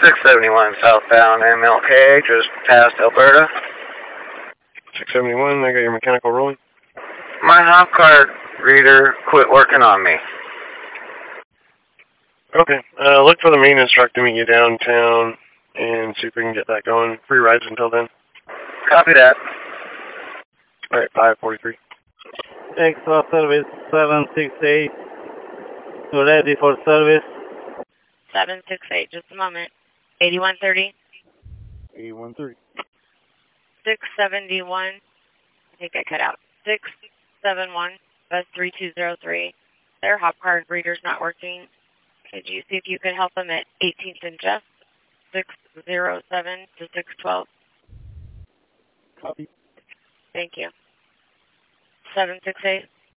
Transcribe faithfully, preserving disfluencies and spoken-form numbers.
six seventy-one southbound M L K, just past Alberta. six seventy-one, I got your mechanical rolling. My hop card reader quit working on me. Okay, uh, look for the maintenance truck to meet you downtown and see if we can get that going. Free rides until then. Copy that. Alright, five forty-three. Extra service seven six eight. Ready for service. seven six eight, just a moment. eighty-one thirty. eighty-one thirty. six seventy-one. I think I cut out. six seven one, bus three two zero three. Their hop card reader's not working. Could you see if you could help them at eighteenth and Jeff? six zero seven to six twelve. Copy. Thank you. seven six eight.